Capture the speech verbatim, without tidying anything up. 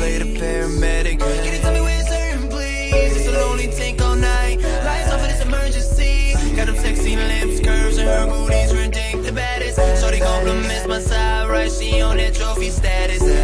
play the paramedic. Can you tell me where it's hurting, please? It's a lonely tank all night. Lights off of this emergency. Got them sexy lips, curves, and her booty's ridiculous. The baddest. Shorty compliments my side, right? She on that trophy status.